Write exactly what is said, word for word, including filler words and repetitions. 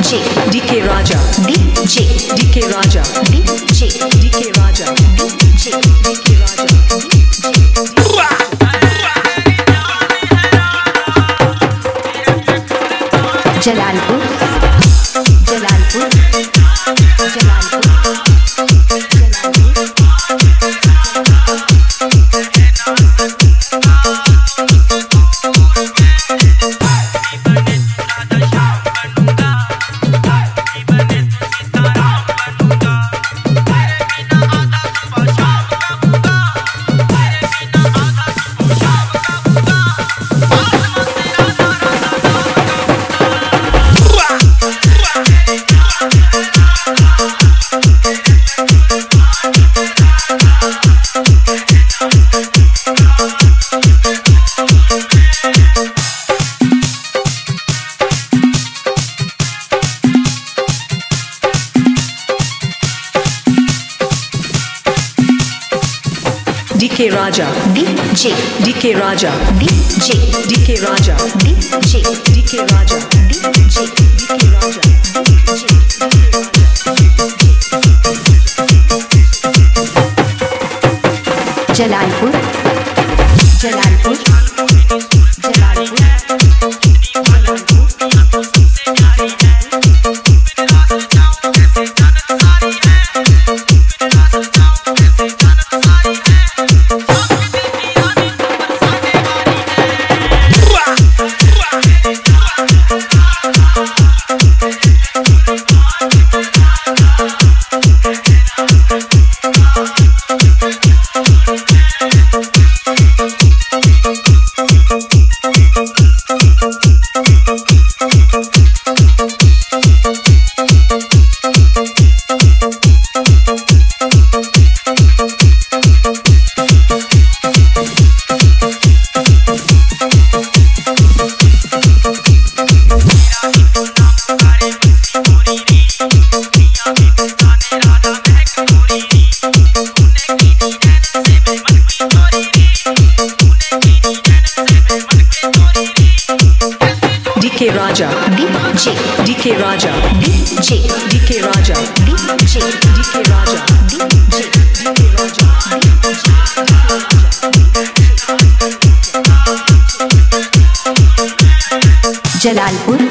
J D K Raja D J D K Raja D J D K Raja D J D K Raja Jalalpur Jalalpur Jalalpur D K Raja D J D K Raja D J D K Raja D J D K Raja D J D K Raja Jalalpur Jalalpur Jalalpur D K Raja D J D K Raja D J D K Raja D J D K Raja D J D K Raja Jalalpur